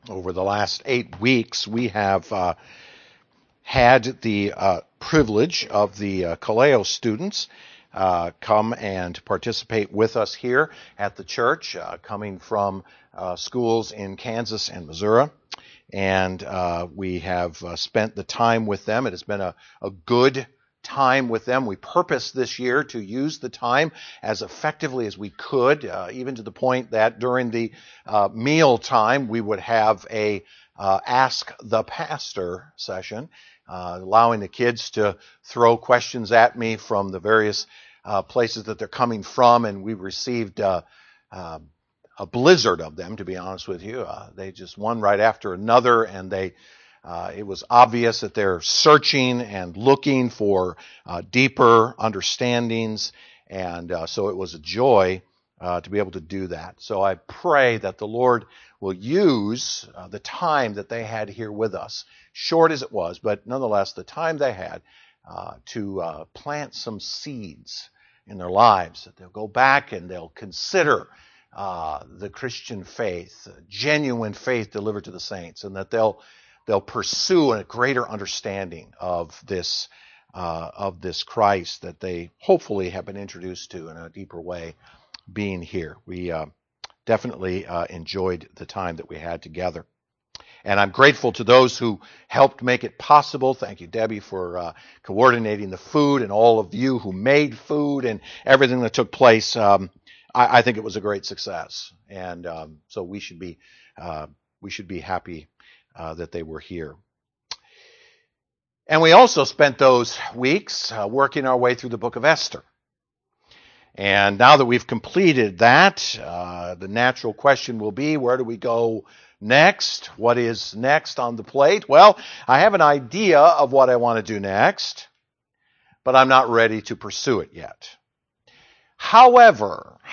Over the last 8 weeks, we have had the privilege of the Kaleo students come and participate with us here at the church, coming from schools in Kansas and Missouri. And we have spent the time with them. It has been a good time with them. We purposed this year to use the time as effectively as we could, even to the point that during the meal time we would have a Ask the Pastor session, allowing the kids to throw questions at me from the various places that they're coming from, and we received a blizzard of them, to be honest with you. They just one right after another, and it was obvious that they're searching and looking for deeper understandings, and so it was a joy to be able to do that. So I pray that the Lord will use the time that they had here with us, short as it was, but nonetheless the time they had to plant some seeds in their lives, that they'll go back and they'll consider the Christian faith, genuine faith delivered to the saints, and that they'll pursue a greater understanding of this Christ that they hopefully have been introduced to in a deeper way being here. We definitely enjoyed the time that we had together. And I'm grateful to those who helped make it possible. Thank you, Debbie, for coordinating the food, and all of you who made food and everything that took place. I think it was a great success. And so we should be happy that they were here. And we also spent those weeks working our way through the book of Esther. And now that we've completed that, the natural question will be, where do we go next? What is next on the plate? Well, I have an idea of what I want to do next, but I'm not ready to pursue it yet. However,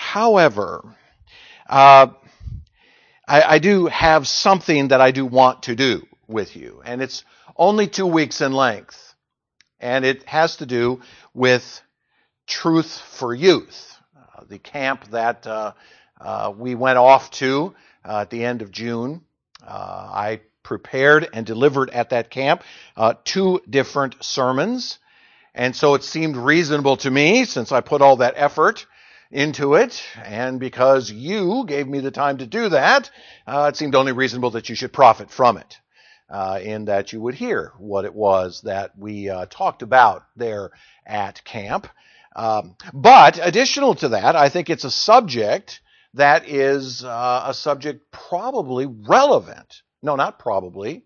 I do have something that I do want to do with you, and it's only 2 weeks in length, and it has to do with Truth for Youth, the camp that we went off to at the end of June. I prepared and delivered at that camp 2 different sermons, and so it seemed reasonable to me, since I put all that effort into it, and because you gave me the time to do that, it seemed only reasonable that you should profit from it, in that you would hear what it was that we talked about there at camp. But additional to that, I think it's a subject that is a subject probably relevant. No, not probably.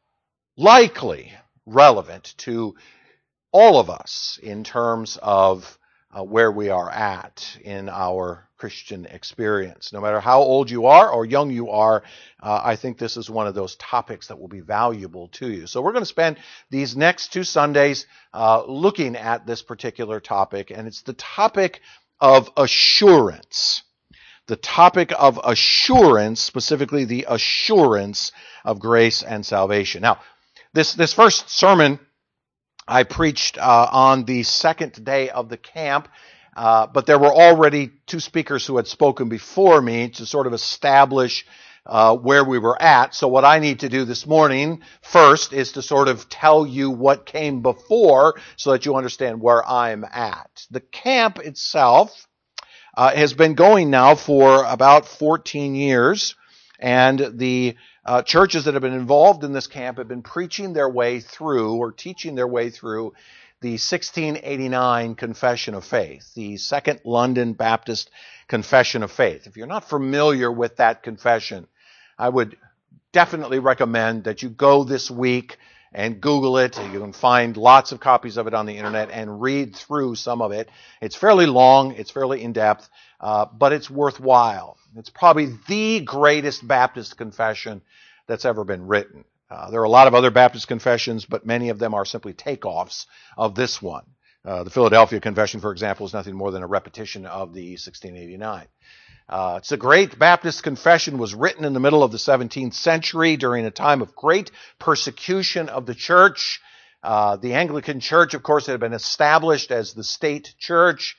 Likely relevant to all of us in terms of where we are at in our Christian experience. No matter how old you are or young you are, I think this is one of those topics that will be valuable to you. So we're going to spend these next 2 Sundays looking at this particular topic, and it's the topic of assurance. The topic of assurance, specifically the assurance of grace and salvation. Now, this first sermon I preached on the second day of the camp, but there were already 2 speakers who had spoken before me to sort of establish where we were at. So what I need to do this morning first is to sort of tell you what came before so that you understand where I'm at. The camp itself has been going now for about 14 years, and the churches that have been involved in this camp have been preaching their way through, or teaching their way through, the 1689 Confession of Faith, the Second London Baptist Confession of Faith. If you're not familiar with that confession, I would definitely recommend that you go this week and Google it. You can find lots of copies of it on the internet and read through some of it. It's fairly long, it's fairly in-depth, but it's worthwhile. It's probably the greatest Baptist confession that's ever been written. There are a lot of other Baptist confessions, but many of them are simply takeoffs of this one. The Philadelphia Confession, for example, is nothing more than a repetition of the 1689. It's a great Baptist confession, was written in the middle of the 17th century during a time of great persecution of the church. The Anglican Church, of course, had been established as the state church,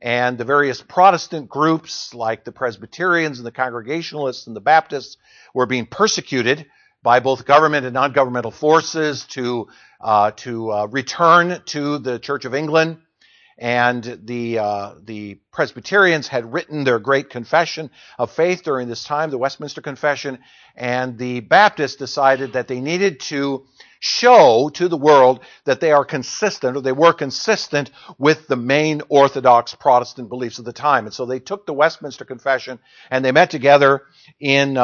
and the various Protestant groups like the Presbyterians and the Congregationalists and the Baptists were being persecuted by both government and non-governmental forces to return to the Church of England. And the Presbyterians had written their great confession of faith during this time, the Westminster Confession, and the Baptists decided that they needed to show to the world that they are consistent, or they were consistent with the main Orthodox Protestant beliefs of the time. And so they took the Westminster Confession and they met together in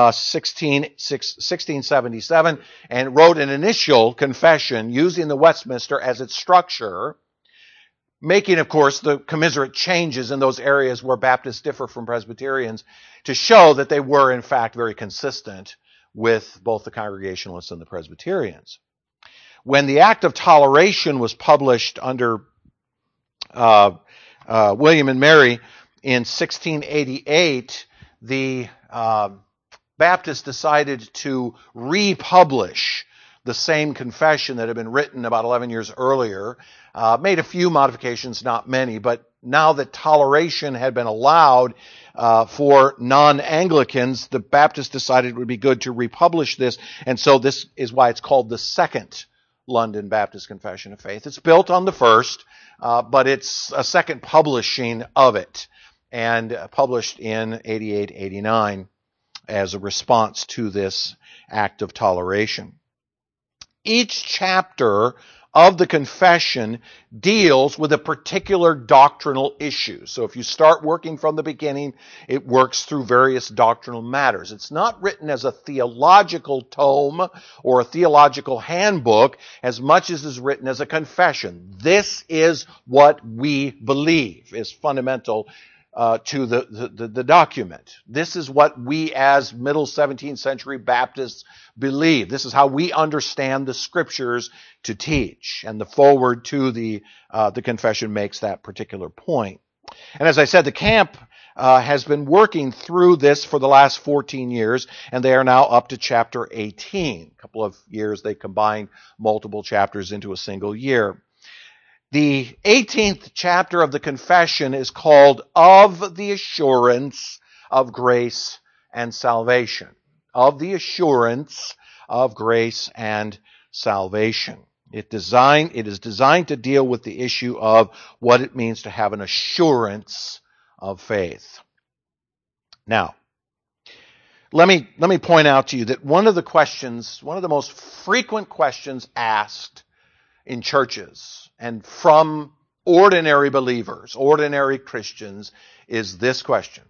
1677 and wrote an initial confession using the Westminster as its structure, making, of course, the commiserate changes in those areas where Baptists differ from Presbyterians to show that they were, in fact, very consistent with both the Congregationalists and the Presbyterians. When the Act of Toleration was published under William and Mary in 1688, the Baptists decided to republish the same confession that had been written about 11 years earlier, made a few modifications, not many, but now that toleration had been allowed for non-Anglicans, the Baptists decided it would be good to republish this, and so this is why it's called the Second London Baptist Confession of Faith. It's built on the first, but it's a second publishing of it, and published in 88-89 as a response to this act of toleration. Each chapter of the confession deals with a particular doctrinal issue. So if you start working from the beginning, it works through various doctrinal matters. It's not written as a theological tome or a theological handbook as much as is written as a confession. This is what we believe is fundamental to the document. This is what we as middle 17th century Baptists believe. This is how we understand the scriptures to teach. And the foreword to the confession makes that particular point. And as I said, the camp has been working through this for the last 14 years, and they are now up to chapter 18. A couple of years they combined multiple chapters into a single year. The 18th chapter of the confession is called Of the Assurance of Grace and Salvation. Of the Assurance of Grace and Salvation. It is designed to deal with the issue of what it means to have an assurance of faith. Now, let me point out to you that one of the most frequent questions asked in churches and from ordinary believers, ordinary Christians, is this question: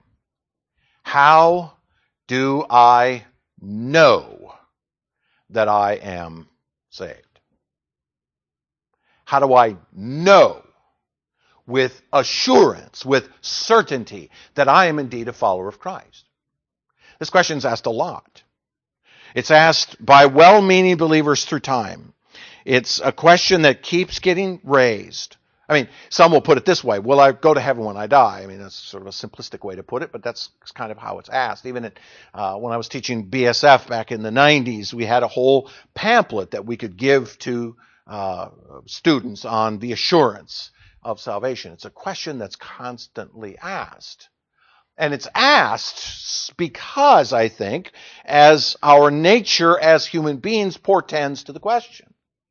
how do I know that I am saved? How do I know with assurance, with certainty, that I am indeed a follower of Christ? This question is asked a lot. It's asked by well-meaning believers through time. It's a question that keeps getting raised. I mean, some will put it this way: will I go to heaven when I die? I mean, that's sort of a simplistic way to put it, but that's kind of how it's asked. Even when I was teaching BSF back in the 90s, we had a whole pamphlet that we could give to students on the assurance of salvation. It's a question that's constantly asked. And it's asked because, I think, as our nature as human beings portends to the question.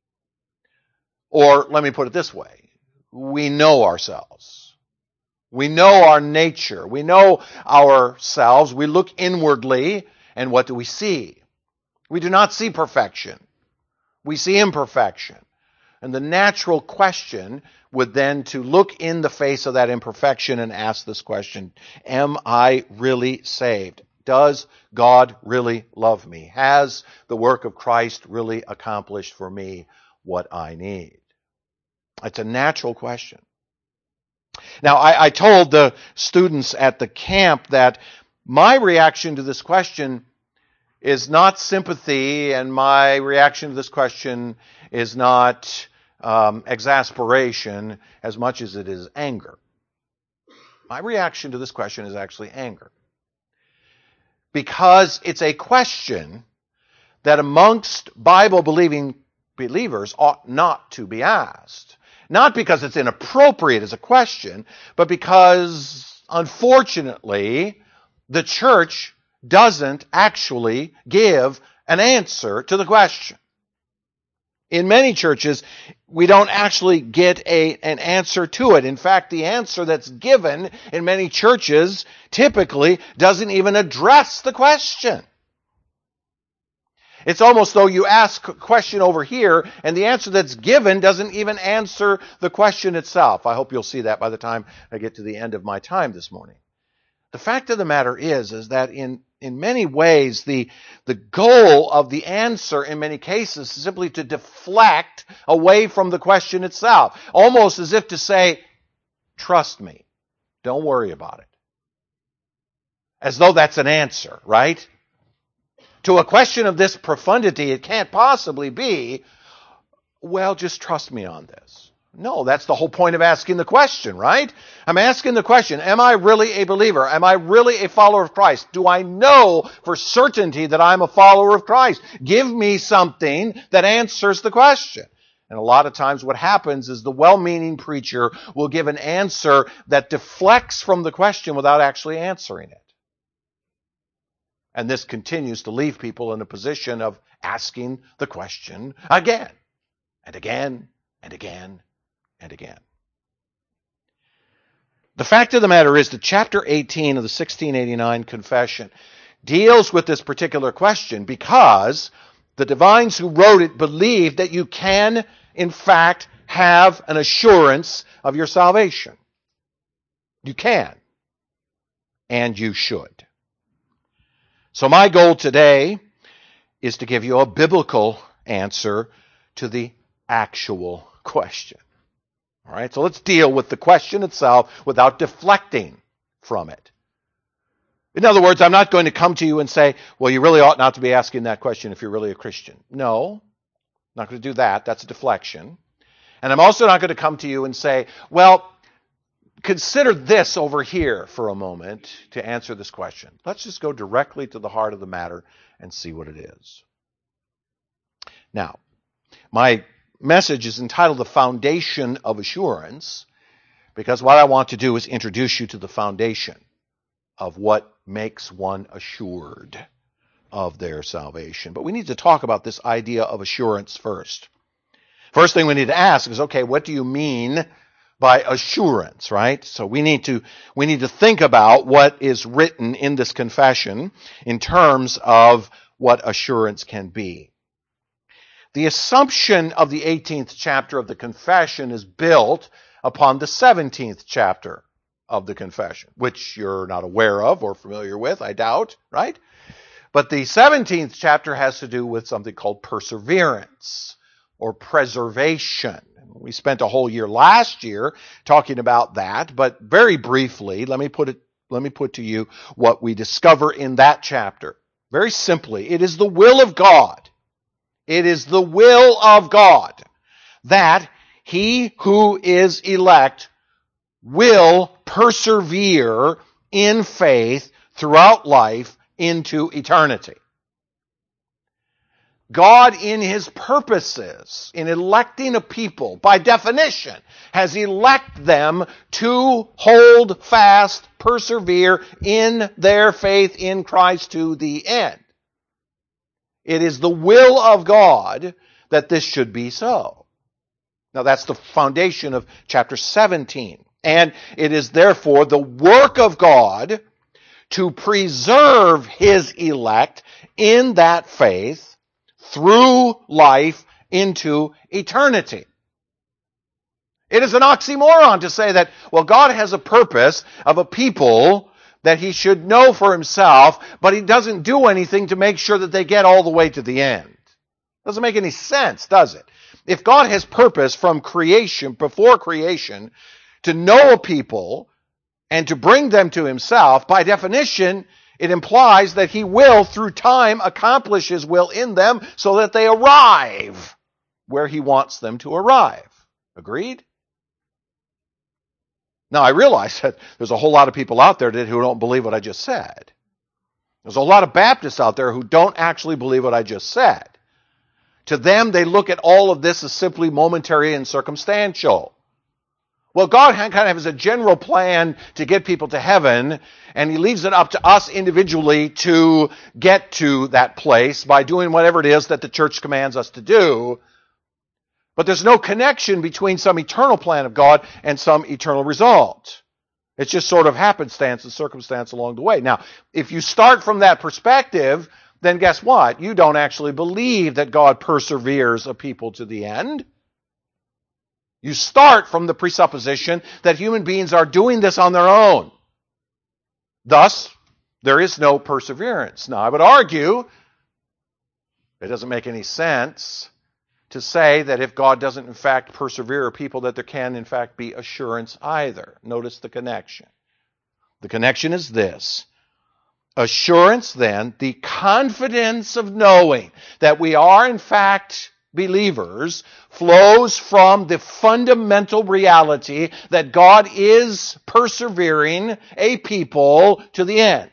Or let me put it this way: we know ourselves. We know our nature. We know ourselves. We look inwardly, and what do we see? We do not see perfection. We see imperfection. And the natural question would then to look in the face of that imperfection and ask this question: am I really saved? Does God really love me? Has the work of Christ really accomplished for me what I need? It's a natural question. Now, I told the students at the camp that my reaction to this question is not sympathy, and my reaction to this question is not exasperation as much as it is anger. My reaction to this question is actually anger. Because it's a question that amongst Bible-believing believers ought not to be asked. Not because it's inappropriate as a question, but because, unfortunately, the church doesn't actually give an answer to the question. In many churches, we don't actually get an answer to it. In fact, the answer that's given in many churches typically doesn't even address the question. It's almost though you ask a question over here, and the answer that's given doesn't even answer the question itself. I hope you'll see that by the time I get to the end of my time this morning. The fact of the matter is that in many ways, the goal of the answer in many cases is simply to deflect away from the question itself. Almost as if to say, trust me, don't worry about it. As though that's an answer, right? To a question of this profundity, it can't possibly be, well, just trust me on this. No, that's the whole point of asking the question, right? I'm asking the question, am I really a believer? Am I really a follower of Christ? Do I know for certainty that I'm a follower of Christ? Give me something that answers the question. And a lot of times what happens is the well-meaning preacher will give an answer that deflects from the question without actually answering it. And this continues to leave people in a position of asking the question again and again and again and again. The fact of the matter is that chapter 18 of the 1689 Confession deals with this particular question because the divines who wrote it believed that you can, in fact, have an assurance of your salvation. You can. And you should. So my goal today is to give you a biblical answer to the actual question. All right, so let's deal with the question itself without deflecting from it. In other words, I'm not going to come to you and say, well, you really ought not to be asking that question if you're really a Christian. No, I'm not going to do that. That's a deflection. And I'm also not going to come to you and say, well, consider this over here for a moment to answer this question. Let's just go directly to the heart of the matter and see what it is. Now, my message is entitled The Foundation of Assurance because what I want to do is introduce you to the foundation of what makes one assured of their salvation. But we need to talk about this idea of assurance first. First thing we need to ask is, okay, what do you mean by assurance, right? So we need to think about what is written in this confession in terms of what assurance can be. The assumption of the 18th chapter of the confession is built upon the 17th chapter of the confession, which you're not aware of or familiar with, I doubt, right? But the 17th chapter has to do with something called perseverance or preservation. We spent a whole year last year talking about that, but very briefly, let me put to you what we discover in that chapter. Very simply, it is the will of God. It is the will of God that he who is elect will persevere in faith throughout life into eternity. God, in his purposes, in electing a people, by definition, has elected them to hold fast, persevere in their faith in Christ to the end. It is the will of God that this should be so. Now that's the foundation of chapter 17. And it is therefore the work of God to preserve his elect in that faith through life into eternity. It is an oxymoron to say that, well, God has a purpose of a people that he should know for himself, but he doesn't do anything to make sure that they get all the way to the end. Doesn't make any sense, does it? If God has purpose from creation, before creation, to know a people and to bring them to himself, by definition, it implies that he will, through time, accomplish his will in them so that they arrive where he wants them to arrive. Agreed? Now, I realize that there's a whole lot of people out there who don't believe what I just said. There's a lot of Baptists out there who don't actually believe what I just said. To them, they look at all of this as simply momentary and circumstantial. Well, God kind of has a general plan to get people to heaven, and he leaves it up to us individually to get to that place by doing whatever it is that the church commands us to do. But there's no connection between some eternal plan of God and some eternal result. It's just sort of happenstance and circumstance along the way. Now, if you start from that perspective, then guess what? You don't actually believe that God perseveres a people to the end. You start from the presupposition that human beings are doing this on their own. Thus, there is no perseverance. Now, I would argue it doesn't make any sense to say that if God doesn't in fact persevere a people, that there can in fact be assurance either. Notice the connection. The connection is this. Assurance, then, the confidence of knowing that we are in fact believers, flows from the fundamental reality that God is persevering a people to the end.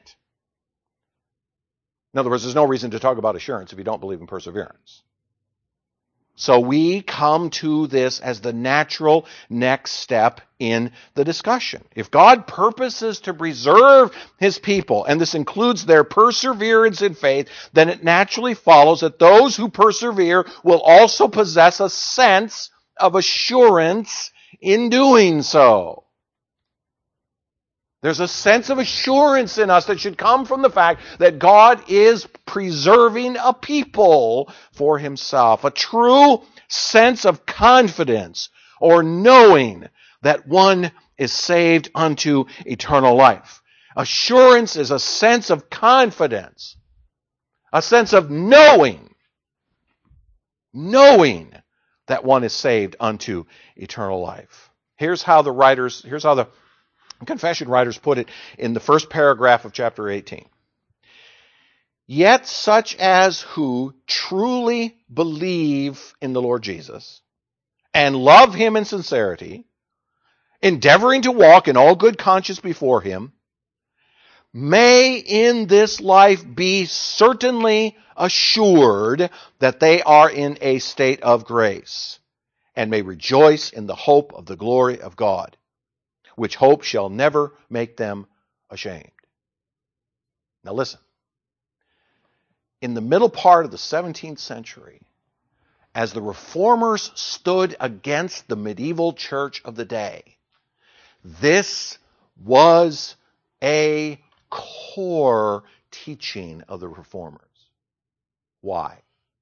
In other words, there's no reason to talk about assurance if you don't believe in perseverance. So we come to this as the natural next step in the discussion. If God purposes to preserve his people, and this includes their perseverance in faith, then it naturally follows that those who persevere will also possess a sense of assurance in doing so. There's a sense of assurance in us that should come from the fact that God is preserving a people for himself. A true sense of confidence or knowing that one is saved unto eternal life. Assurance is a sense of confidence, a sense of knowing that one is saved unto eternal life. Here's how the confession writers put it in the first paragraph of chapter 18. Yet such as who truly believe in the Lord Jesus and love him in sincerity, endeavoring to walk in all good conscience before him, may in this life be certainly assured that they are in a state of grace, and may rejoice in the hope of the glory of God, which hope shall never make them ashamed. Now listen. In the middle part of the 17th century, as the reformers stood against the medieval church of the day, this was a core teaching of the reformers. Why?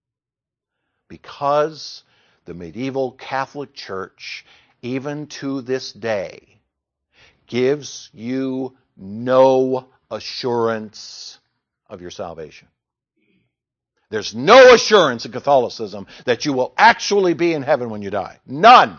Because the medieval Catholic Church, even to this day, gives you no assurance of your salvation. There's no assurance in Catholicism that you will actually be in heaven when you die. None.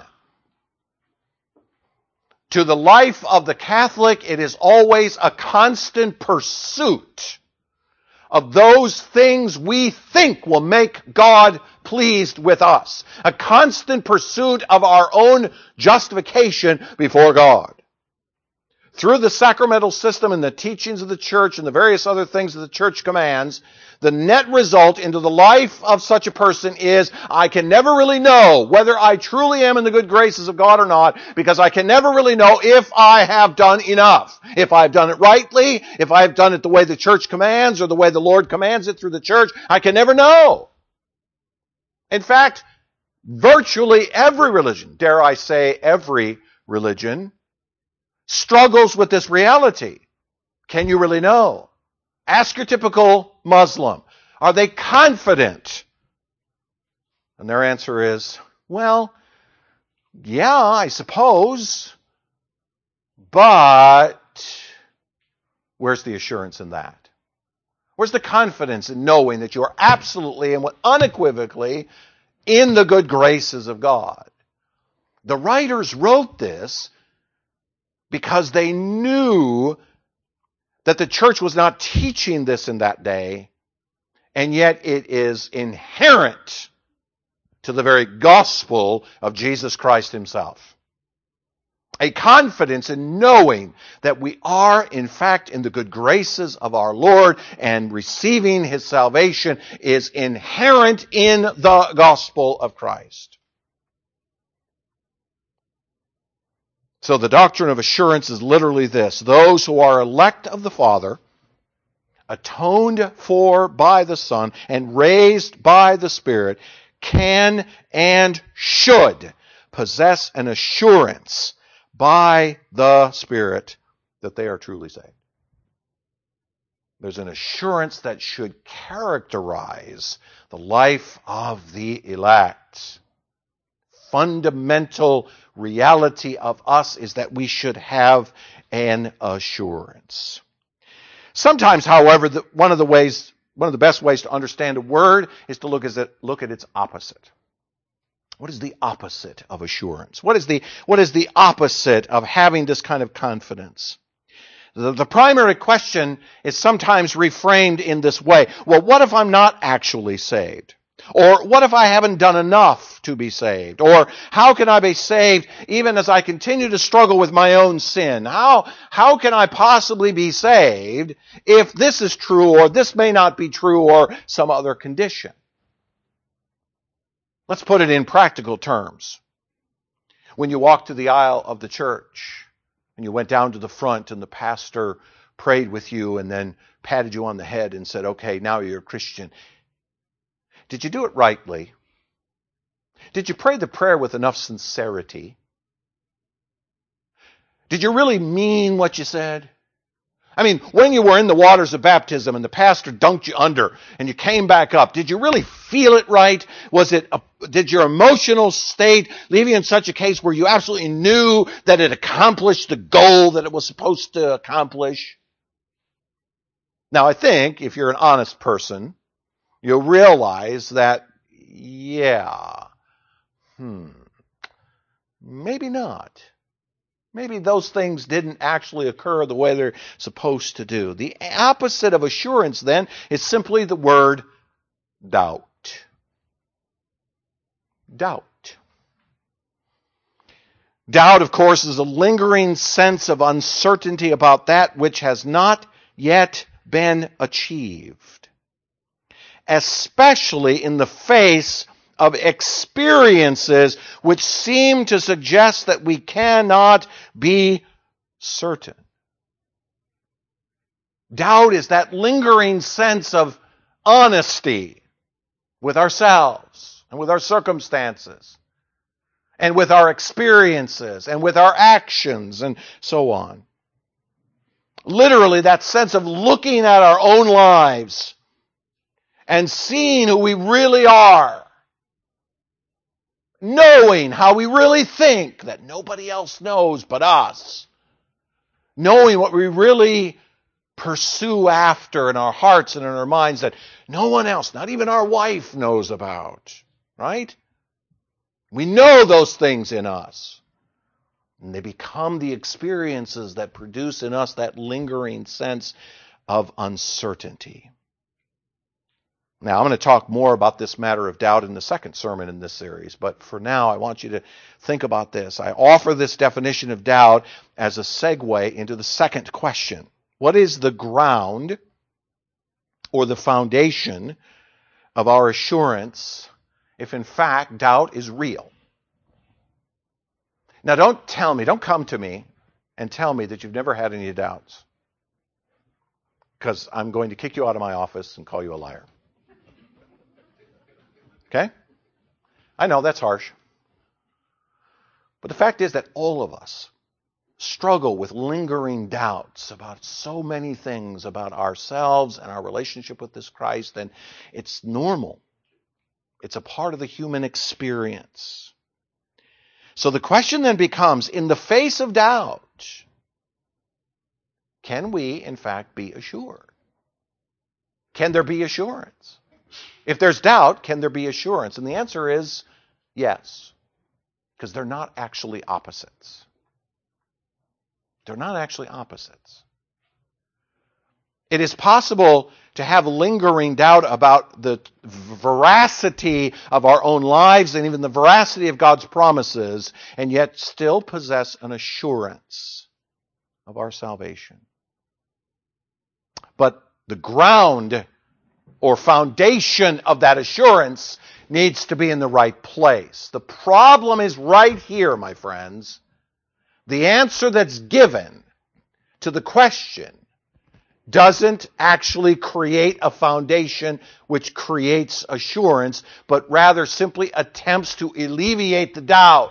To the life of the Catholic, it is always a constant pursuit of those things we think will make God pleased with us. A constant pursuit of our own justification before God. Through the sacramental system and the teachings of the church and the various other things that the church commands, the net result into the life of such a person is, I can never really know whether I truly am in the good graces of God or not, because I can never really know if I have done enough. If I've done it rightly, if I've done it the way the church commands or the way the Lord commands it through the church, I can never know. In fact, virtually every religion, dare I say every religion, struggles with this reality. Can you really know? Ask your typical Muslim. Are they confident? And their answer is, well, yeah, I suppose. But where's the assurance in that? Where's the confidence in knowing that you are absolutely and unequivocally in the good graces of God? The writers wrote this because they knew that the church was not teaching this in that day, and yet it is inherent to the very gospel of Jesus Christ himself. A confidence in knowing that we are, in fact, in the good graces of our Lord and receiving his salvation is inherent in the gospel of Christ. So the doctrine of assurance is literally this: those who are elect of the Father, atoned for by the Son, and raised by the Spirit, can and should possess an assurance by the Spirit that they are truly saved. There's an assurance that should characterize the life of the elect. Fundamental reality of us is that we should have an assurance. Sometimes, however, one of the best ways to understand a word is to look at its opposite. What is the opposite of assurance? What is the opposite of having this kind of confidence? The primary question is sometimes reframed in this way. Well, what if I'm not actually saved? Or what if I haven't done enough to be saved? Or how can I be saved even as I continue to struggle with my own sin? How can I possibly be saved if this is true, or this may not be true, or some other condition? Let's put it in practical terms. When you walked to the aisle of the church, and you went down to the front, and the pastor prayed with you and then patted you on the head and said, okay, now you're a Christian. Did you do it rightly? Did you pray the prayer with enough sincerity? Did you really mean what you said? I mean, when you were in the waters of baptism and the pastor dunked you under and you came back up, did you really feel it right? Did your emotional state leave you in such a case where you absolutely knew that it accomplished the goal that it was supposed to accomplish? Now, I think if you're an honest person, you'll realize that, maybe not. Maybe those things didn't actually occur the way they're supposed to do. The opposite of assurance, then, is simply the word doubt. Doubt. Doubt, of course, is a lingering sense of uncertainty about that which has not yet been achieved, especially in the face of experiences which seem to suggest that we cannot be certain. Doubt is that lingering sense of honesty with ourselves and with our circumstances and with our experiences and with our actions and so on. Literally, that sense of looking at our own lives and seeing who we really are, knowing how we really think that nobody else knows but us, knowing what we really pursue after in our hearts and in our minds that no one else, not even our wife, knows about, right? We know those things in us, and they become the experiences that produce in us that lingering sense of uncertainty. Now, I'm going to talk more about this matter of doubt in the second sermon in this series, but for now, I want you to think about this. I offer this definition of doubt as a segue into the second question. What is the ground or the foundation of our assurance if in fact doubt is real? Now, don't come to me and tell me that you've never had any doubts, because I'm going to kick you out of my office and call you a liar. Okay? I know that's harsh. But the fact is that all of us struggle with lingering doubts about so many things about ourselves and our relationship with this Christ, and it's normal. It's a part of the human experience. So the question then becomes, in the face of doubt, can we in fact be assured? Can there be assurance? If there's doubt, can there be assurance? And the answer is yes, because they're not actually opposites. They're not actually opposites. It is possible to have lingering doubt about the veracity of our own lives and even the veracity of God's promises, and yet still possess an assurance of our salvation. But the ground or foundation of that assurance needs to be in the right place. The problem is right here, my friends. The answer that's given to the question doesn't actually create a foundation which creates assurance, but rather simply attempts to alleviate the doubt.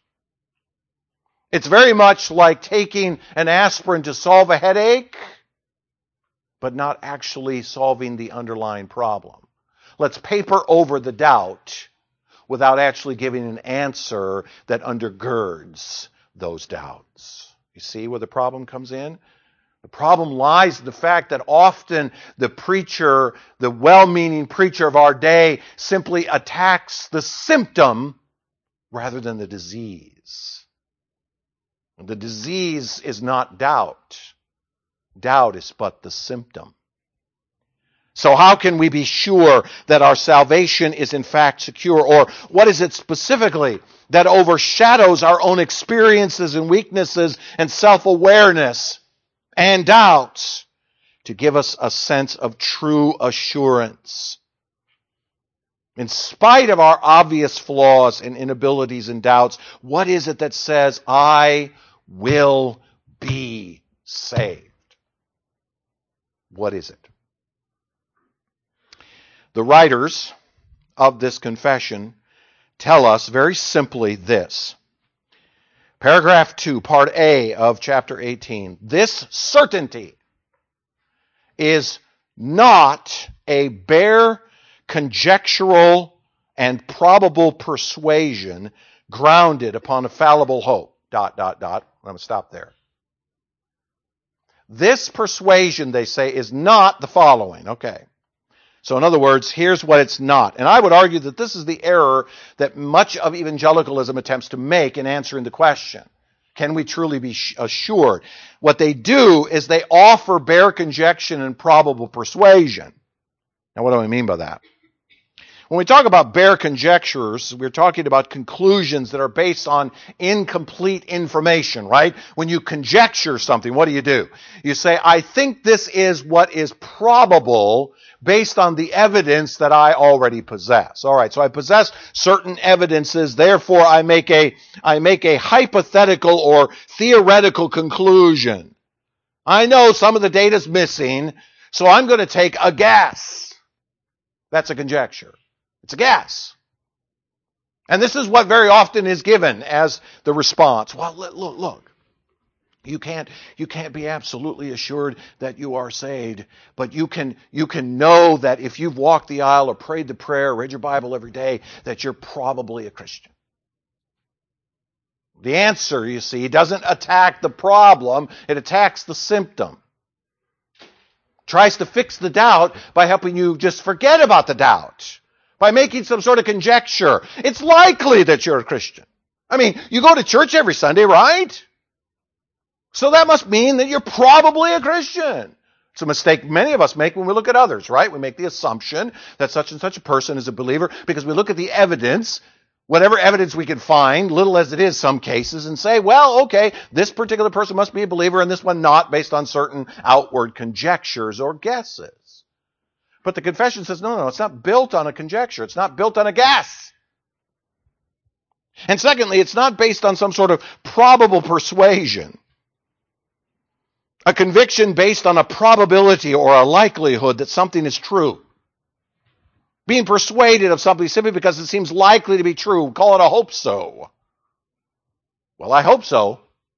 It's very much like taking an aspirin to solve a headache, but not actually solving the underlying problem. Let's paper over the doubt without actually giving an answer that undergirds those doubts. You see where the problem comes in? The problem lies in the fact that often the preacher, the well-meaning preacher of our day, simply attacks the symptom rather than the disease. The disease is not doubt. Doubt is but the symptom. So how can we be sure that our salvation is in fact secure? Or what is it specifically that overshadows our own experiences and weaknesses and self-awareness and doubts to give us a sense of true assurance? In spite of our obvious flaws and inabilities and doubts, what is it that says, I will be saved? What is it? The writers of this confession tell us very simply this. Paragraph 2, part A of chapter 18. This certainty is not a bare conjectural and probable persuasion grounded upon a fallible hope. ... I'm going to stop there. This persuasion, they say, is not the following. Okay. So in other words, here's what it's not. And I would argue that this is the error that much of evangelicalism attempts to make in answering the question. Can we truly be assured? What they do is they offer bare conjecture and probable persuasion. Now what do I mean by that? When we talk about bare conjectures, we're talking about conclusions that are based on incomplete information, right? When you conjecture something, what do? You say, I think this is what is probable based on the evidence that I already possess. All right, so I possess certain evidences, therefore I make a hypothetical or theoretical conclusion. I know some of the data's missing, so I'm going to take a guess. That's a conjecture. It's a guess. And this is what very often is given as the response. Well, look. You can't be absolutely assured that you are saved, but you can know that if you've walked the aisle or prayed the prayer, read your Bible every day, that you're probably a Christian. The answer, you see, doesn't attack the problem, it attacks the symptom. Tries to fix the doubt by helping you just forget about the doubt. By making some sort of conjecture. It's likely that you're a Christian. I mean, you go to church every Sunday, right? So that must mean that you're probably a Christian. It's a mistake many of us make when we look at others, right? We make the assumption that such and such a person is a believer because we look at the evidence, whatever evidence we can find, little as it is some cases, and say, well, okay, this particular person must be a believer and this one not, based on certain outward conjectures or guesses. But the confession says, no, it's not built on a conjecture. It's not built on a guess. And secondly, it's not based on some sort of probable persuasion. A conviction based on a probability or a likelihood that something is true. Being persuaded of something simply because it seems likely to be true. Call it a hope so. Well, I hope so.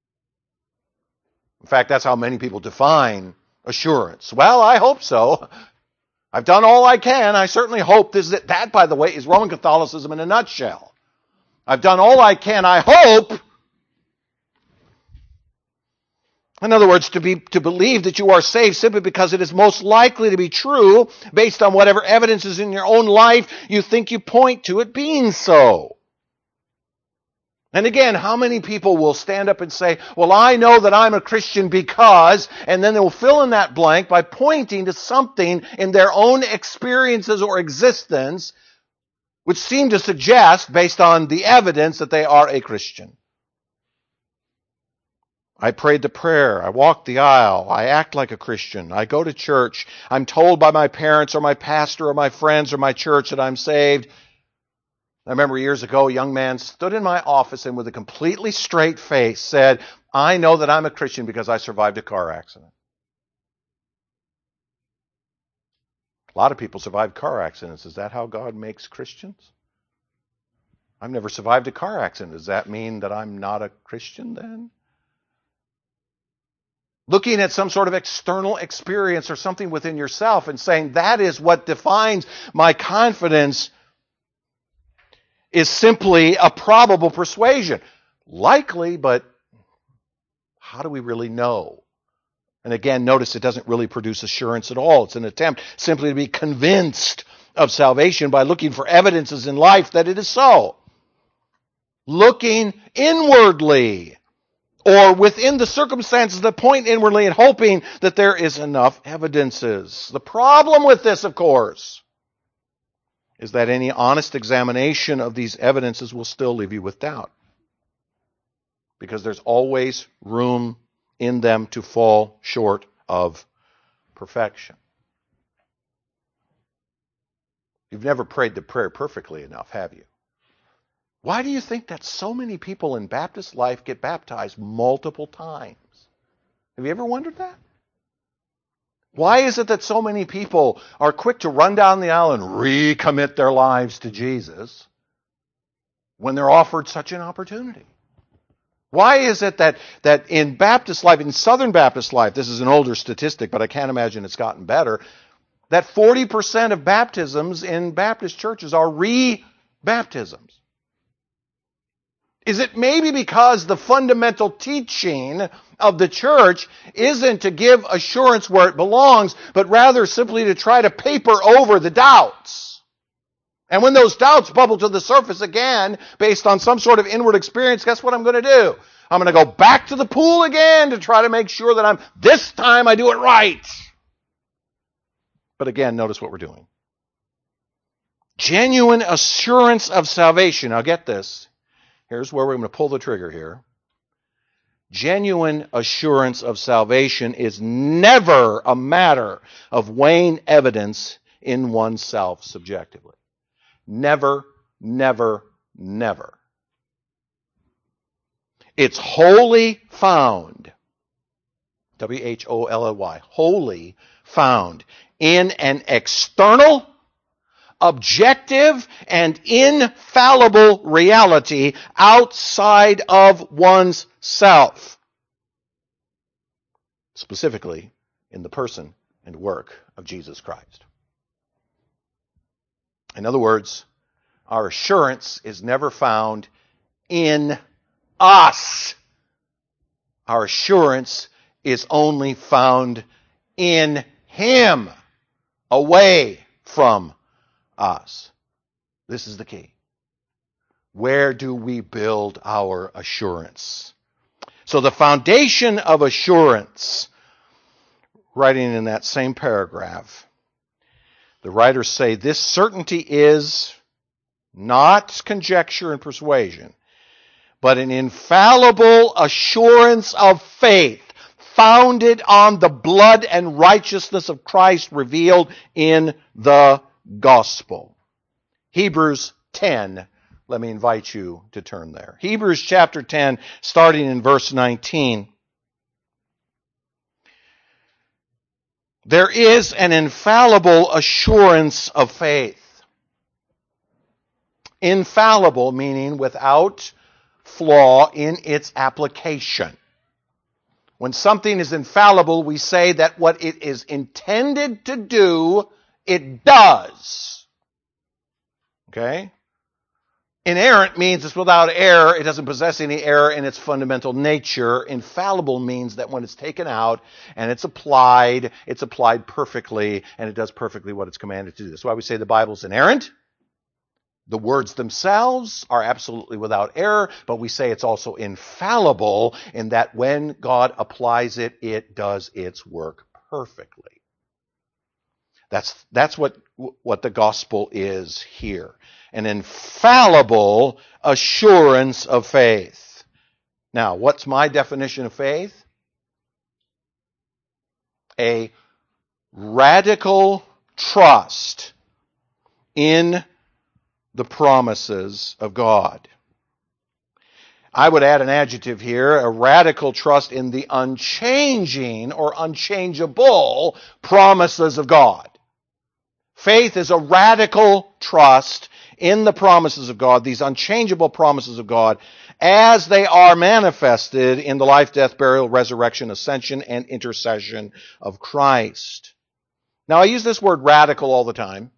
In fact, that's how many people define assurance. Well, I hope so. I've done all I can. I certainly hope that, by the way, is Roman Catholicism in a nutshell. I've done all I can. I hope. In other words, to believe that you are saved simply because it is most likely to be true based on whatever evidence is in your own life you think you point to it being so. And again, how many people will stand up and say, well, I know that I'm a Christian because, and then they will fill in that blank by pointing to something in their own experiences or existence which seem to suggest, based on the evidence, that they are a Christian. I prayed the prayer. I walked the aisle. I act like a Christian. I go to church. I'm told by my parents or my pastor or my friends or my church that I'm saved. I remember years ago, a young man stood in my office and with a completely straight face said, I know that I'm a Christian because I survived a car accident. A lot of people survive car accidents. Is that how God makes Christians? I've never survived a car accident. Does that mean that I'm not a Christian then? Looking at some sort of external experience or something within yourself and saying that is what defines my confidence is simply a probable persuasion. Likely, but how do we really know? And again, notice it doesn't really produce assurance at all. It's an attempt simply to be convinced of salvation by looking for evidences in life that it is so. Looking inwardly or within the circumstances that point inwardly and hoping that there is enough evidences. The problem with this, of course, is that any honest examination of these evidences will still leave you with doubt. Because there's always room in them to fall short of perfection. You've never prayed the prayer perfectly enough, have you? Why do you think that so many people in Baptist life get baptized multiple times? Have you ever wondered that? Why is it that so many people are quick to run down the aisle and recommit their lives to Jesus when they're offered such an opportunity? Why is it that in Baptist life, in Southern Baptist life, this is an older statistic, but I can't imagine it's gotten better, that 40% of baptisms in Baptist churches are re-baptisms? Is it maybe because the fundamental teaching of the church isn't to give assurance where it belongs, but rather simply to try to paper over the doubts? And when those doubts bubble to the surface again, based on some sort of inward experience, guess what I'm going to do? I'm going to go back to the pool again to try to make sure that this time I do it right. But again, notice what we're doing. Genuine assurance of salvation. Now get this. Here's where we're going to pull the trigger here. Genuine assurance of salvation is never a matter of weighing evidence in oneself subjectively. Never, never, never. It's wholly found, W-H-O-L-L-Y, wholly found in an external, objective, and infallible reality outside of one's self. Specifically, in the person and work of Jesus Christ. In other words, our assurance is never found in us. Our assurance is only found in Him, away from us. This is the key. Where do we build our assurance? So the foundation of assurance, writing in that same paragraph, the writers say this certainty is not conjecture and persuasion, but an infallible assurance of faith founded on the blood and righteousness of Christ revealed in the gospel. Hebrews 10. Let me invite you to turn there. Hebrews chapter 10, starting in verse 19. There is an infallible assurance of faith. Infallible meaning without flaw in its application. When something is infallible, we say that what it is intended to do, it does. Okay? Inerrant means it's without error. It doesn't possess any error in its fundamental nature. Infallible means that when it's taken out and it's applied perfectly, and it does perfectly what it's commanded to do. That's why we say the Bible's inerrant. The words themselves are absolutely without error, but we say it's also infallible in that when God applies it, it does its work perfectly. That's what the gospel is here. An infallible assurance of faith. Now, what's my definition of faith? A radical trust in the promises of God. I would add an adjective here, a radical trust in the unchanging or unchangeable promises of God. Faith is a radical trust in the promises of God, these unchangeable promises of God, as they are manifested in the life, death, burial, resurrection, ascension, and intercession of Christ. Now, I use this word radical all the time.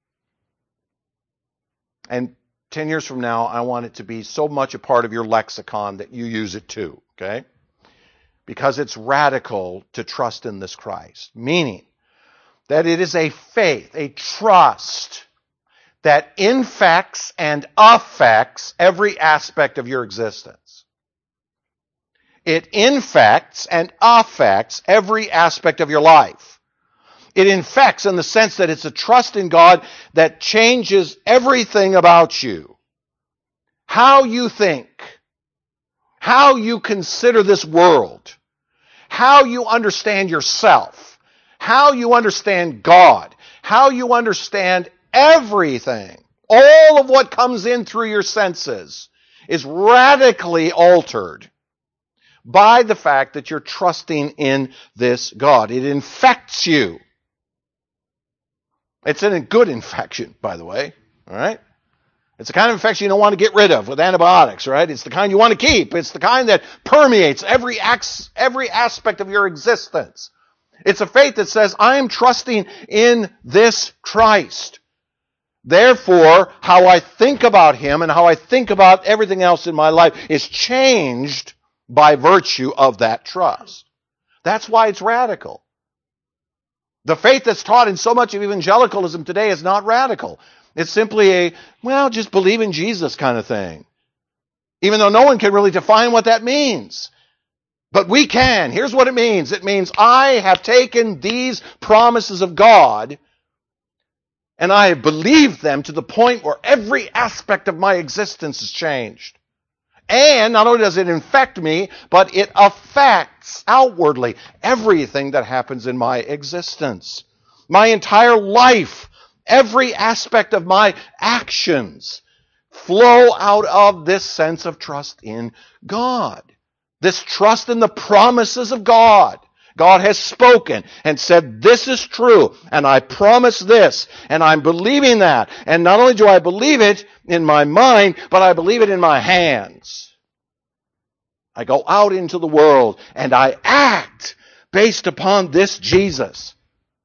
And 10 years from now, I want it to be so much a part of your lexicon that you use it too, okay? Because it's radical to trust in this Christ. Meaning that it is a faith, a trust that infects and affects every aspect of your existence. It infects and affects every aspect of your life. It infects in the sense that it's a trust in God that changes everything about you. How you think, how you consider this world, how you understand yourself, how you understand God, how you understand everything. All of what comes in through your senses is radically altered by the fact that you're trusting in this God. It infects you. It's a good infection, by the way. All right? It's the kind of infection you don't want to get rid of with antibiotics, right? It's the kind you want to keep. It's the kind that permeates every aspect of your existence. It's a faith that says, I am trusting in this Christ. Therefore, how I think about Him and how I think about everything else in my life is changed by virtue of that trust. That's why it's radical. The faith that's taught in so much of evangelicalism today is not radical. It's simply just believe in Jesus kind of thing. Even though no one can really define what that means. But we can. Here's what it means. It means I have taken these promises of God and I have believed them to the point where every aspect of my existence is changed. And not only does it infect me, but it affects outwardly everything that happens in my existence. My entire life, every aspect of my actions flow out of this sense of trust in God. This trust in the promises of God. God has spoken and said, this is true, and I promise this, and I'm believing that. And not only do I believe it in my mind, but I believe it in my hands. I go out into the world, and I act based upon this Jesus.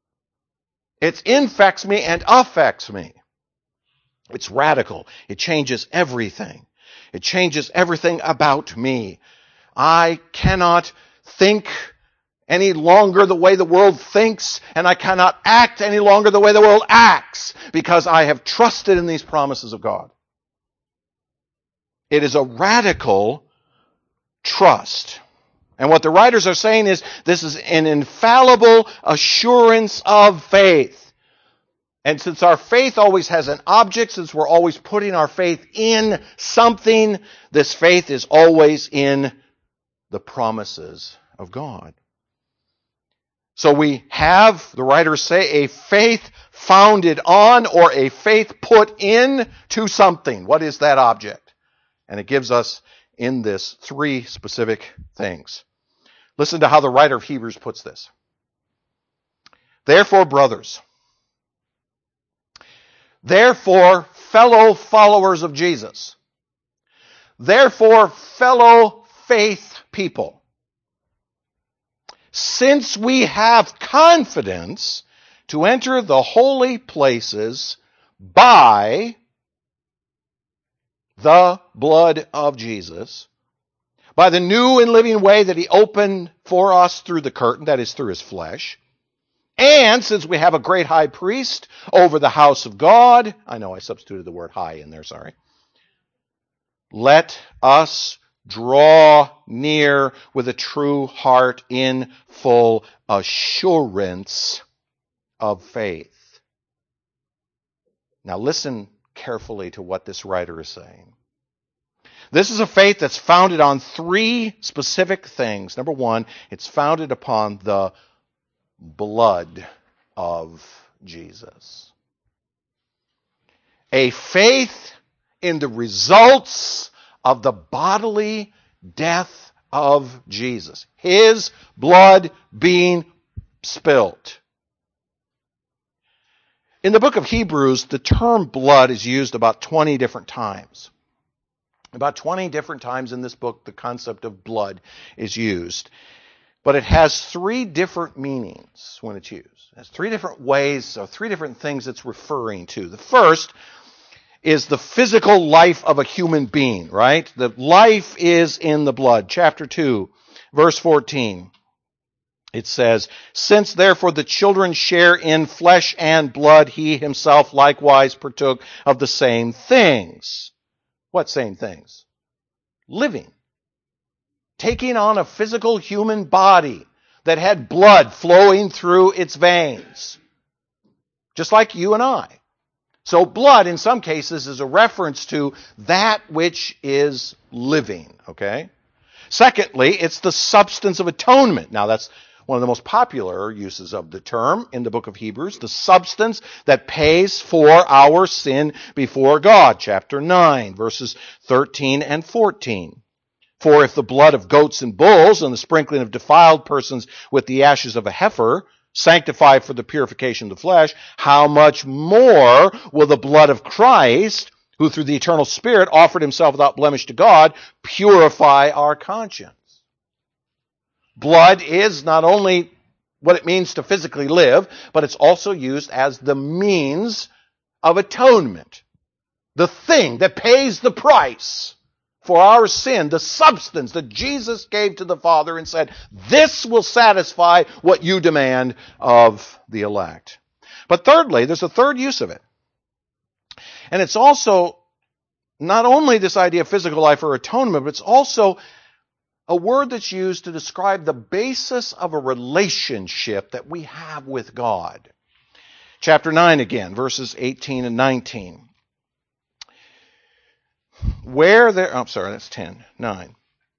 It infects me and affects me. It's radical. It changes everything. It changes everything about me. I cannot think any longer the way the world thinks, and I cannot act any longer the way the world acts, because I have trusted in these promises of God. It is a radical trust. And what the writers are saying is, this is an infallible assurance of faith. And since our faith always has an object, since we're always putting our faith in something, this faith is always in the promises of God. So we have, the writers say, a faith founded on or a faith put in to something. What is that object? And it gives us in this three specific things. Listen to how the writer of Hebrews puts this. Therefore, brothers, therefore, fellow followers of Jesus, therefore, fellow faith people, since we have confidence to enter the holy places by the blood of Jesus, by the new and living way that He opened for us through the curtain, that is, through His flesh, and since we have a great high priest over the house of God, I know I substituted the word high in there, sorry. Let us draw near with a true heart in full assurance of faith. Now listen carefully to what this writer is saying. This is a faith that's founded on three specific things. Number one, it's founded upon the blood of Jesus. A faith in the results of the bodily death of Jesus. His blood being spilt. In the book of Hebrews, the term blood is used about 20 different times. About 20 different times in this book, the concept of blood is used. But it has three different meanings when it's used. It has three different ways, or three different things it's referring to. The first is the physical life of a human being, right? The life is in the blood. Chapter 2, verse 14. It says, "Since therefore the children share in flesh and blood, he himself likewise partook of the same things." What same things? Living. Taking on a physical human body that had blood flowing through its veins. Just like you and I. So blood, in some cases, is a reference to that which is living, okay? Secondly, it's the substance of atonement. Now, that's one of the most popular uses of the term in the book of Hebrews, the substance that pays for our sin before God. Chapter 9, verses 13 and 14. "For if the blood of goats and bulls and the sprinkling of defiled persons with the ashes of a heifer sanctify for the purification of the flesh, how much more will the blood of Christ, who through the eternal Spirit offered himself without blemish to God, purify our conscience?" Blood is not only what it means to physically live, but it's also used as the means of atonement. The thing that pays the price for our sin, the substance that Jesus gave to the Father and said, "This will satisfy what you demand of the elect." But thirdly, there's a third use of it. And it's also not only this idea of physical life or atonement, but it's also a word that's used to describe the basis of a relationship that we have with God. Chapter 9 again, verses 18 and 19. That's 10, 9.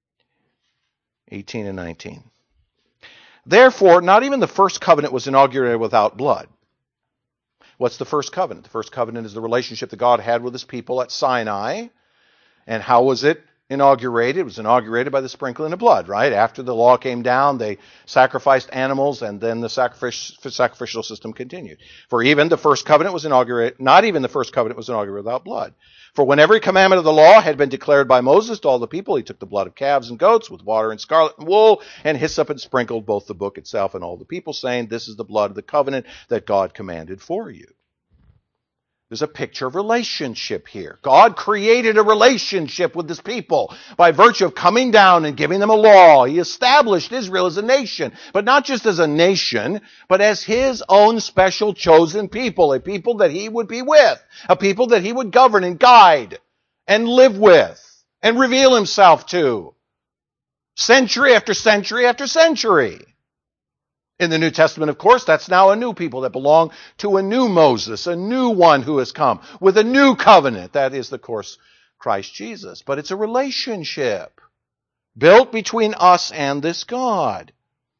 18 and 19. "Therefore, not even the first covenant was inaugurated without blood." What's the first covenant? The first covenant is the relationship that God had with his people at Sinai. And how was it inaugurated? It was inaugurated by the sprinkling of blood, right? After the law came down, they sacrificed animals, and then the sacrificial system continued. For even the first covenant was inaugurated, not even the first covenant was inaugurated without blood. For when every commandment of the law had been declared by Moses to all the people, he took the blood of calves and goats with water and scarlet and wool and hyssop and sprinkled both the book itself and all the people, saying, "This is the blood of the covenant that God commanded for you." There's a picture of relationship here. God created a relationship with his people by virtue of coming down and giving them a law. He established Israel as a nation, but not just as a nation, but as his own special chosen people, a people that he would be with, a people that he would govern and guide and live with and reveal himself to, century after century after century. In the New Testament, of course, that's now a new people that belong to a new Moses, a new one who has come with a new covenant. That is, of course, Christ Jesus. But it's a relationship built between us and this God.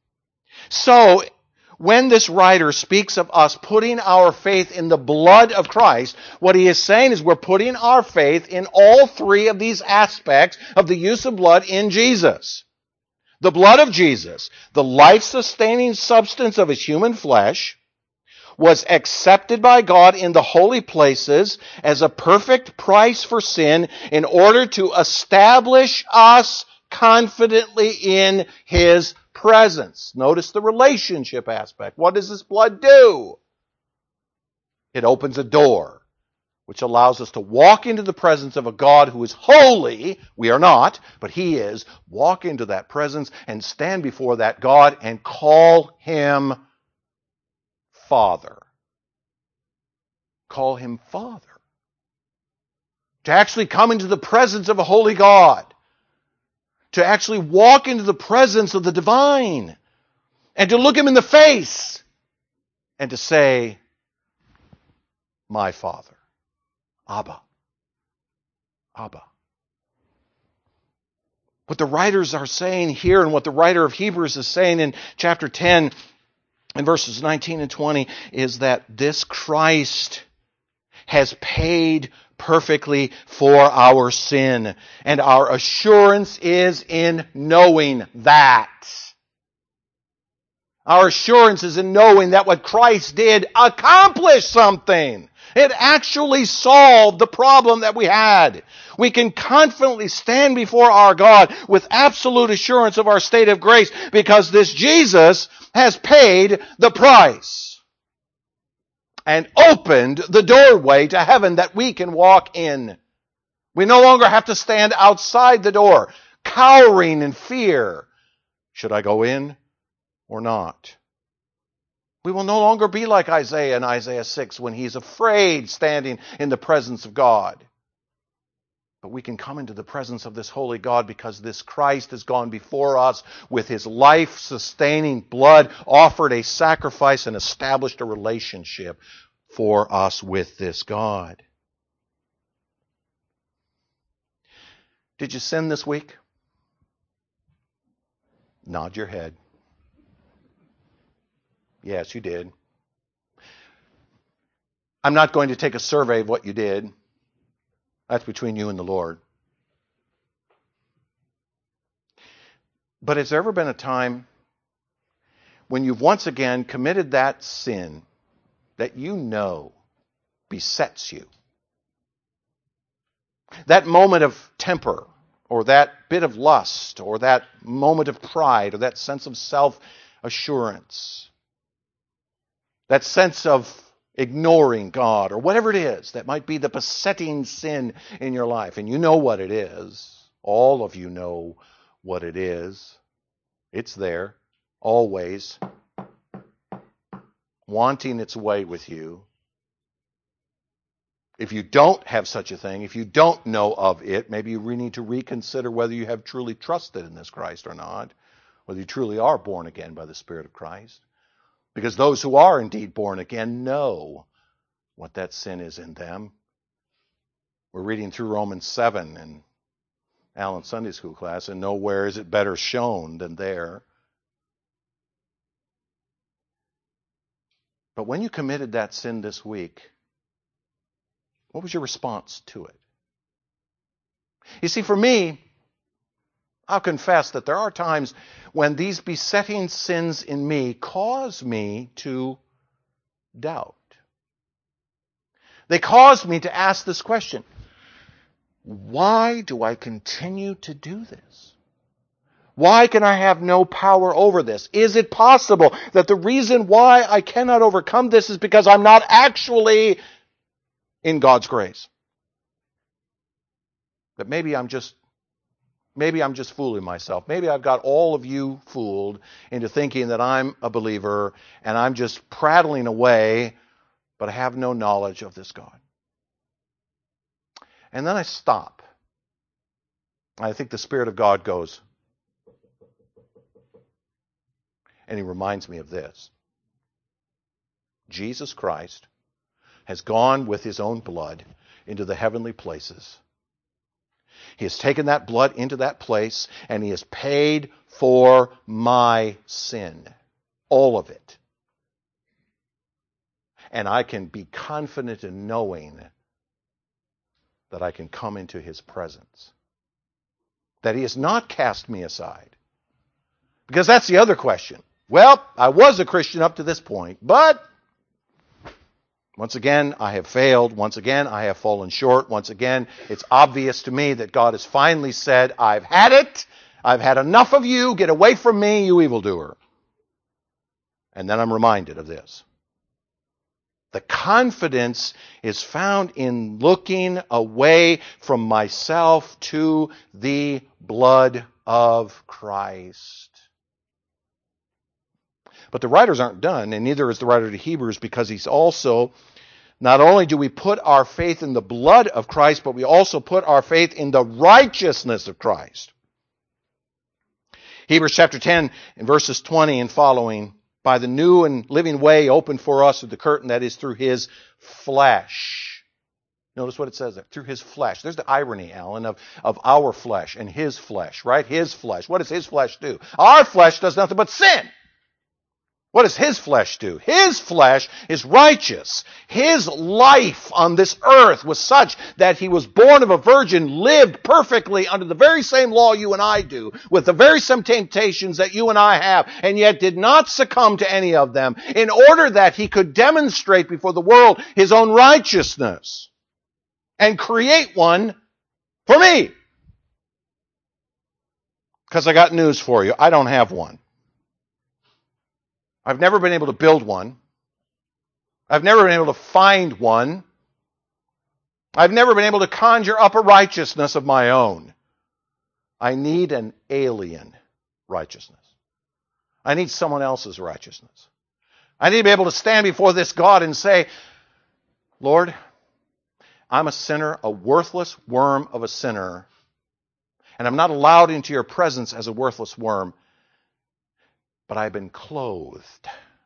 So, when this writer speaks of us putting our faith in the blood of Christ, what he is saying is we're putting our faith in all three of these aspects of the use of blood in Jesus. The blood of Jesus, the life-sustaining substance of his human flesh, was accepted by God in the holy places as a perfect price for sin in order to establish us confidently in his presence. Notice the relationship aspect. What does this blood do? It opens a door, which allows us to walk into the presence of a God who is holy. We are not, but he is. Walk into that presence and stand before that God and call him Father. Call him Father. To actually come into the presence of a holy God. To actually walk into the presence of the divine. And to look him in the face. And to say, "My Father." Abba. Abba. What the writers are saying here and what the writer of Hebrews is saying in chapter 10 and verses 19 and 20 is that this Christ has paid perfectly for our sin. And our assurance is in knowing that. Our assurance is in knowing that what Christ did accomplished something. It actually solved the problem that we had. We can confidently stand before our God with absolute assurance of our state of grace because this Jesus has paid the price and opened the doorway to heaven that we can walk in. We no longer have to stand outside the door, cowering in fear. Should I go in or not? We will no longer be like Isaiah in Isaiah 6 when he's afraid standing in the presence of God. But we can come into the presence of this holy God because this Christ has gone before us with his life-sustaining blood, offered a sacrifice, and established a relationship for us with this God. Did you sin this week? Nod your head. Yes, you did. I'm not going to take a survey of what you did. That's between you and the Lord. But has there ever been a time when you've once again committed that sin that you know besets you? That moment of temper, or that bit of lust, or that moment of pride, or that sense of self-assurance, that sense of ignoring God, or whatever it is that might be the besetting sin in your life. And you know what it is. All of you know what it is. It's there, always, wanting its way with you. If you don't have such a thing, if you don't know of it, maybe you need to reconsider whether you have truly trusted in this Christ or not, whether you truly are born again by the Spirit of Christ. Because those who are indeed born again know what that sin is in them. We're reading through Romans 7 in Alan's Sunday school class, and nowhere is it better shown than there. But when you committed that sin this week, what was your response to it? You see, for me, I'll confess that there are times when these besetting sins in me cause me to doubt. They cause me to ask this question: why do I continue to do this? Why can I have no power over this? Is it possible that the reason why I cannot overcome this is because I'm not actually in God's grace? That maybe I'm just fooling myself. Maybe I've got all of you fooled into thinking that I'm a believer and I'm just prattling away, but I have no knowledge of this God. And then I stop. I think the Spirit of God goes, and he reminds me of this. Jesus Christ has gone with his own blood into the heavenly places. He has taken that blood into that place, and he has paid for my sin. All of it. And I can be confident in knowing that I can come into his presence. That he has not cast me aside. Because that's the other question. Well, I was a Christian up to this point, but once again, I have failed. Once again, I have fallen short. Once again, it's obvious to me that God has finally said, I've had it. I've had enough of you. Get away from me, you evildoer. And then I'm reminded of this. The confidence is found in looking away from myself to the blood of Christ. But the writers aren't done, and neither is the writer to Hebrews, because he's also, not only do we put our faith in the blood of Christ, but we also put our faith in the righteousness of Christ. Hebrews chapter 10 and verses 20 and following, by the new and living way opened for us through the curtain, that is through his flesh. Notice what it says there, through his flesh. There's the irony, Alan, of our flesh and his flesh, right? His flesh. What does his flesh do? Our flesh does nothing but sin. What does his flesh do? His flesh is righteous. His life on this earth was such that he was born of a virgin, lived perfectly under the very same law you and I do, with the very same temptations that you and I have, and yet did not succumb to any of them, in order that he could demonstrate before the world his own righteousness and create one for me. Because I got news for you. I don't have one. I've never been able to build one. I've never been able to find one. I've never been able to conjure up a righteousness of my own. I need an alien righteousness. I need someone else's righteousness. I need to be able to stand before this God and say, Lord, I'm a sinner, a worthless worm of a sinner, and I'm not allowed into your presence as a worthless worm, but I've been clothed.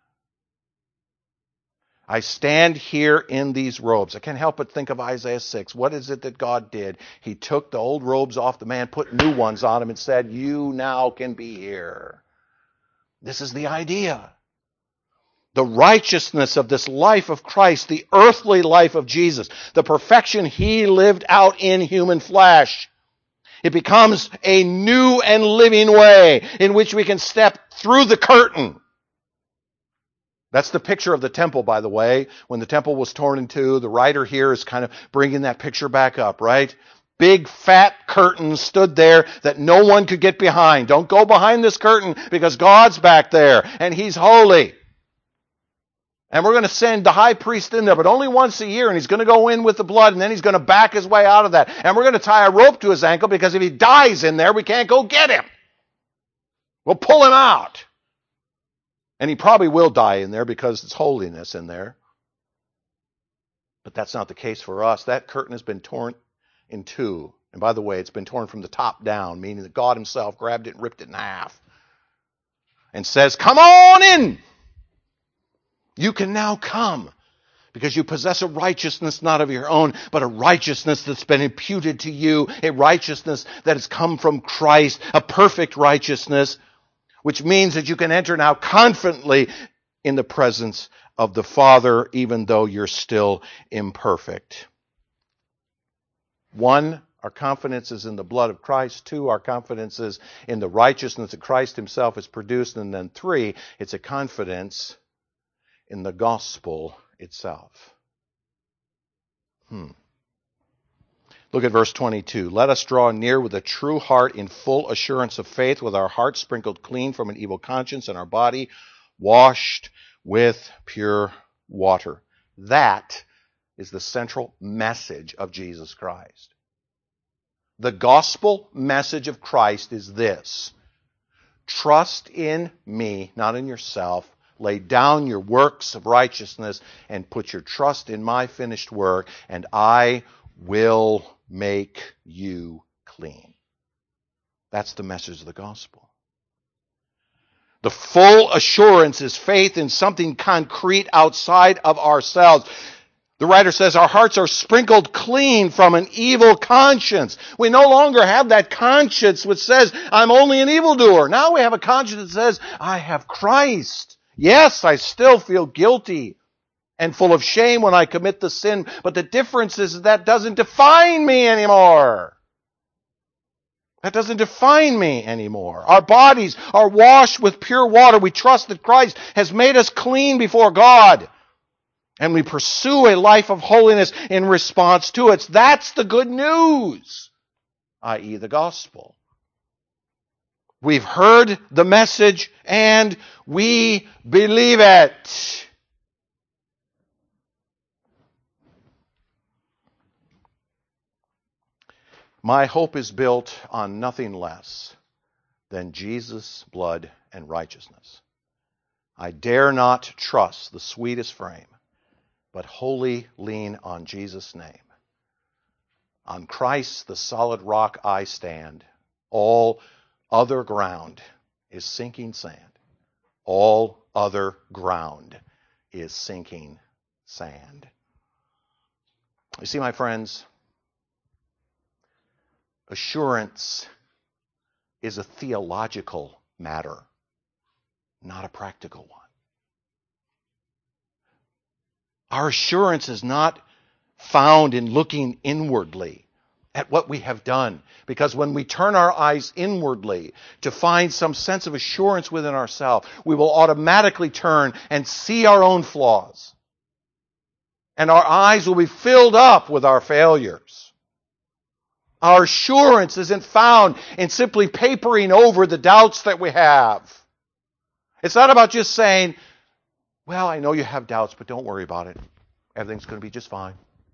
I stand here in these robes. I can't help but think of Isaiah 6. What is it that God did? He took the old robes off the man, put new ones on him, and said, you now can be here. This is the idea. The righteousness of this life of Christ, the earthly life of Jesus, the perfection he lived out in human flesh. It becomes a new and living way in which we can step through the curtain. That's the picture of the temple, by the way. When the temple was torn in two, the writer here is kind of bringing that picture back up, right? Big fat curtains stood there that no one could get behind. Don't go behind this curtain because God's back there and he's holy. And we're going to send the high priest in there, but only once a year, and he's going to go in with the blood, and then he's going to back his way out of that. And we're going to tie a rope to his ankle because if he dies in there, we can't go get him. We'll pull him out. And he probably will die in there because it's holiness in there. But that's not the case for us. That curtain has been torn in two. And by the way, it's been torn from the top down, meaning that God himself grabbed it and ripped it in half. And says, come on in. You can now come because you possess a righteousness not of your own, but a righteousness that's been imputed to you, a righteousness that has come from Christ, a perfect righteousness, which means that you can enter now confidently in the presence of the Father, even though you're still imperfect. 1, our confidence is in the blood of Christ. 2, our confidence is in the righteousness that Christ himself has produced. And then 3, it's a confidence in the gospel itself. Look at verse 22. Let us draw near with a true heart in full assurance of faith, with our hearts sprinkled clean from an evil conscience and our body washed with pure water. That is the central message of Jesus Christ. The gospel message of Christ is this: trust in me, not in yourself. Lay down your works of righteousness and put your trust in my finished work, and I will make you clean. That's the message of the gospel. The full assurance is faith in something concrete outside of ourselves. The writer says our hearts are sprinkled clean from an evil conscience. We no longer have that conscience which says, I'm only an evildoer. Now we have a conscience that says, I have Christ. Yes, I still feel guilty and full of shame when I commit the sin, but the difference is that doesn't define me anymore. That doesn't define me anymore. Our bodies are washed with pure water. We trust that Christ has made us clean before God. And we pursue a life of holiness in response to it. That's the good news, i.e. the gospel. We've heard the message and we believe it. My hope is built on nothing less than Jesus' blood and righteousness. I dare not trust the sweetest frame, but wholly lean on Jesus' name. On Christ, the solid rock, I stand. All other ground is sinking sand. All other ground is sinking sand. You see, my friends, assurance is a theological matter, not a practical one. Our assurance is not found in looking inwardly at what we have done. Because when we turn our eyes inwardly to find some sense of assurance within ourselves, we will automatically turn and see our own flaws. And our eyes will be filled up with our failures. Our assurance isn't found in simply papering over the doubts that we have. It's not about just saying, well, I know you have doubts, but don't worry about it. Everything's going to be just fine.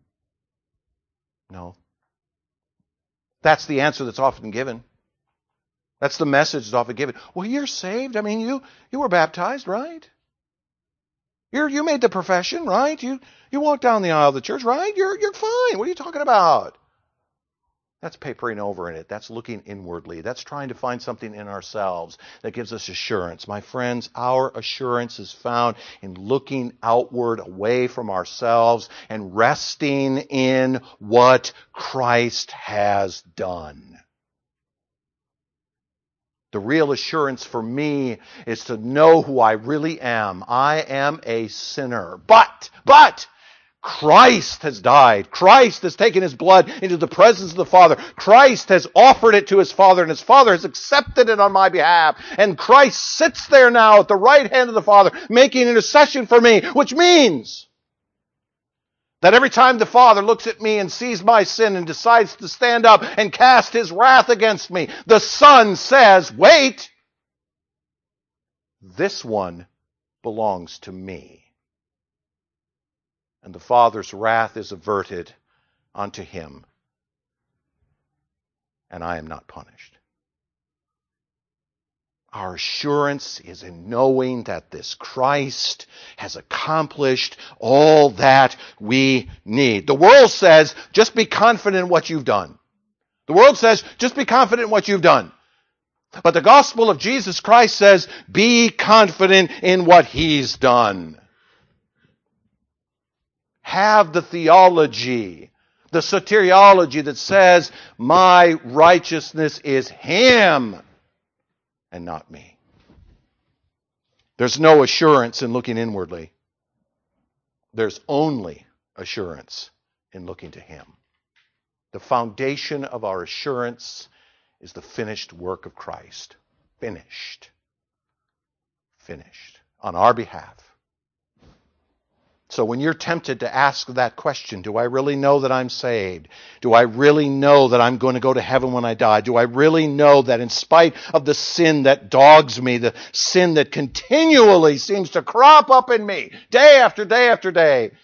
No. That's the answer that's often given. That's the message that's often given. Well, you're saved. I mean, you were baptized, right? You made the profession, right? You walked down the aisle of the church, right? You're fine. What are you talking about? That's papering over in it. That's looking inwardly. That's trying to find something in ourselves that gives us assurance. My friends, our assurance is found in looking outward away from ourselves and resting in what Christ has done. The real assurance for me is to know who I really am. I am a sinner. But Christ has died. Christ has taken his blood into the presence of the Father. Christ has offered it to his Father, and his Father has accepted it on my behalf. And Christ sits there now at the right hand of the Father, making intercession for me, which means that every time the Father looks at me and sees my sin and decides to stand up and cast his wrath against me, the Son says, wait, this one belongs to me. And the Father's wrath is averted unto him, and I am not punished. Our assurance is in knowing that this Christ has accomplished all that we need. The world says, just be confident in what you've done. The world says, just be confident in what you've done. But the gospel of Jesus Christ says, be confident in what he's done. Have the theology, the soteriology that says, my righteousness is him and not me. There's no assurance in looking inwardly. There's only assurance in looking to him. The foundation of our assurance is the finished work of Christ. Finished. Finished. On our behalf. So when you're tempted to ask that question, do I really know that I'm saved? Do I really know that I'm going to go to heaven when I die? Do I really know that in spite of the sin that dogs me, the sin that continually seems to crop up in me day after day after day,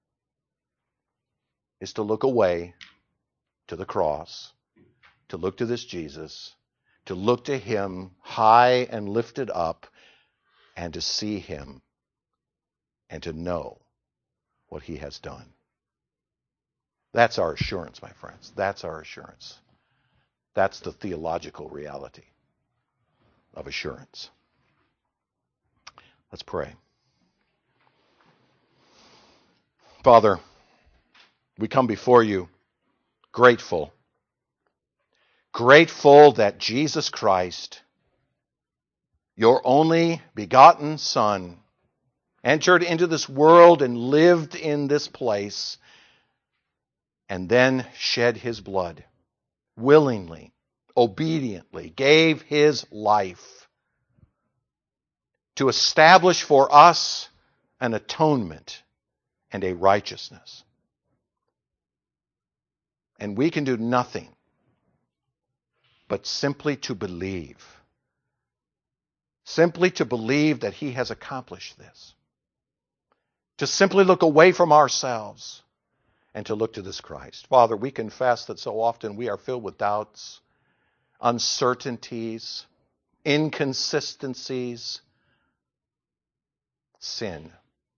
is to look away to the cross, to look to this Jesus, to look to him high and lifted up, and to see him and to know what he has done. That's our assurance, my friends. That's our assurance. That's the theological reality of assurance. Let's pray. Father, we come before you grateful that Jesus Christ, your only begotten Son, entered into this world and lived in this place, and then shed his blood willingly, obediently, gave his life to establish for us an atonement and a righteousness. And we can do nothing but simply to believe. Simply to believe that he has accomplished this. To simply look away from ourselves and to look to this Christ. Father, we confess that so often we are filled with doubts, uncertainties, inconsistencies, sin.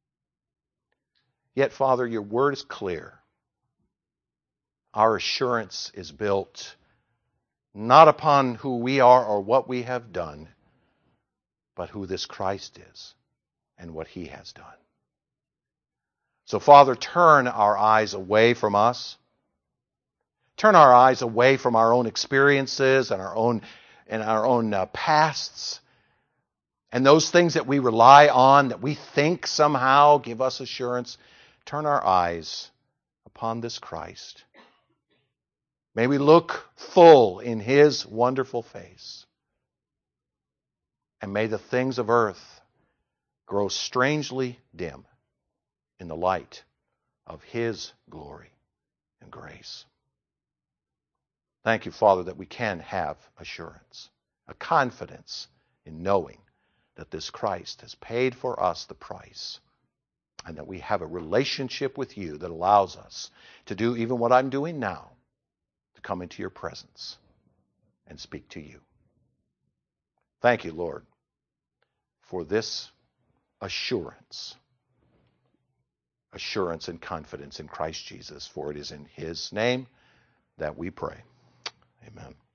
Yet, Father, your word is clear. Our assurance is built not upon who we are or what we have done, but who this Christ is and what he has done. So, Father, turn our eyes away from us. Turn our eyes away from our own experiences and our own pasts and those things that we rely on, that we think somehow give us assurance. turn our eyes upon this Christ. May we look full in his wonderful face. And may the things of earth grow strangely dim in the light of his glory and grace. Thank you, Father, that we can have assurance, a confidence in knowing that this Christ has paid for us the price, and that we have a relationship with you that allows us to do even what I'm doing now, to come into your presence and speak to you. Thank you, Lord, for this assurance and confidence in Christ Jesus, for it is in his name that we pray. Amen.